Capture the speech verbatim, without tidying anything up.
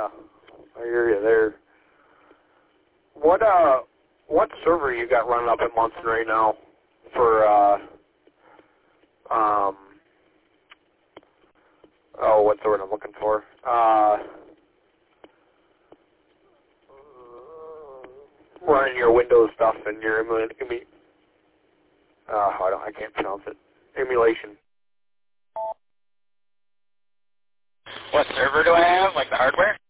Yeah, I hear you there. What uh, what server you got running up at Munson right now for uh, um, oh, what's the word I'm looking for? Uh, running your Windows stuff and your emu, emu uh, I don't, I can't pronounce it. Emulation. What server do I have? Like the hardware?